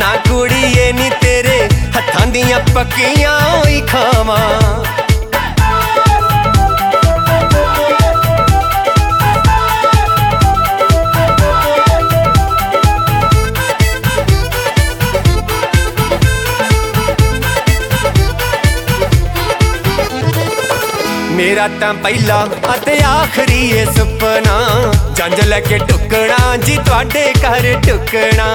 तमन्ना कुड़िए नी तेरे हत्थां दियां पक्कियां ही खावां। मेरा तां पहला अते आखरी ये सुपना जंज लैके टुकना जी तुहाडे घर टुकना।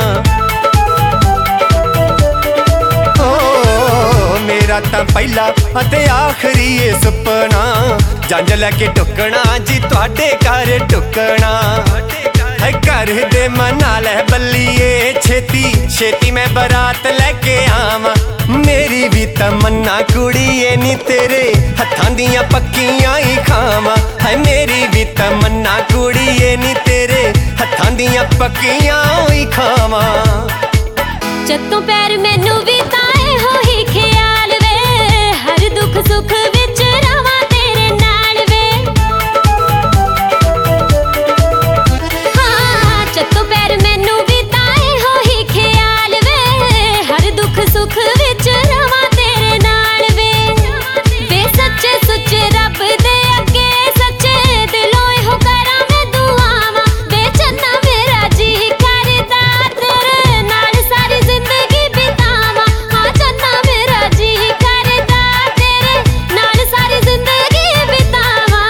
मेरा तां पहला अते आखरी ये सुपना जंज लैके टुकना जी तुहाडे घर टुकना। घर दे मना लै बल्लिए छेती छेती मैं बरात लैके आवां। मेरी भी तमन्ना कुड़िए नी तेरे हत्थां दियां पक्कियां ही खावां। है मेरी भी तमन्ना कुड़िए नी तेरे हत्थां दियां पक्कियां ही खावां। जत्तों पैर मैनू भी ताए हो ही ख्याल वे हर दुख सुख विच रवां तेरे नाल वे। हाँ जत्तों पैर मैनू भी ताए हो ही ख्याल वे हर दुख सुख विच रवां तेरे नाल वे। वे सच्चे सुच्चे रब दे अगे सच्चे दिलों इहो करां मैं दुआवां। वे चन्ना मेरा जी करदा तेरे नाल सारी जिंदगी बितावां। हाँ चन्ना मेरा जी करदा तेरे नाल सारी जिंदगी बितावां।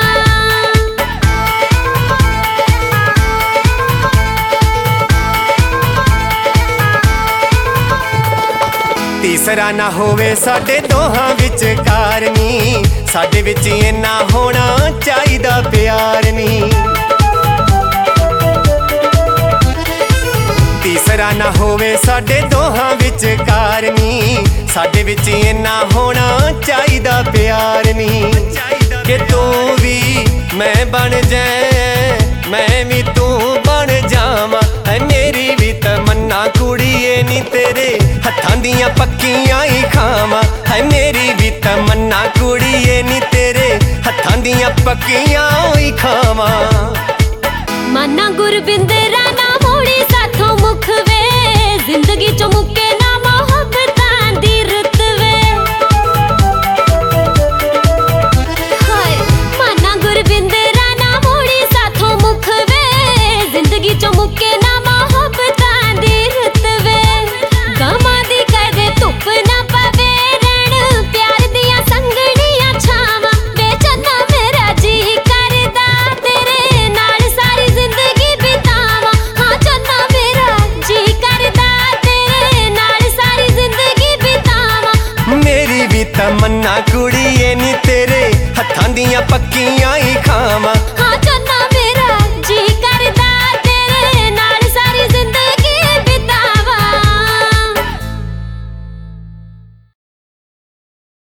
तीसरा ना होवे साडे दोहां विचकार नी साडे विच इन्ना होना चाहिदा प्यार नी। तीसरा ना होवे साडे दोहां विचकार नी साडे विच इन्ना होना चाहिदा प्यार नी। कि तू भी मैं बन जाए मैं भी तू बन जावां। है मेरी भी तमन्ना कुड़िए नी तेरे हत्थां दियां पक्कियां ही खावां। है मेरी भी तमन्ना कुड़िए नी तेरे हत्थां दियां पक्कियां ही खावां। माना गुरबिंदरा ना मोड़ी साथों मुख वे जिंदगी चो मुके ना मोहब्बतां दी रुत वे। हाय माना गुरबिंदरा ना मोड़ी साथों मुख वे जिंदगी चो मुके ना मोहब्बतां दी रुत वे। गमां दी कदे धुप ना पवे रैण प्यार दियां संगणियां छावां। वे चन्ना मेरा जी करदा तेरे नाल सारी जिंदगी बितावां। हाँ चन्ना मेरा जी करदा तेरे नाल सारी जिंदगी बितावां। मेरी भी तमन्ना कुड़िए नी तेरे हत्थां दियां पक्कियां ही खावां।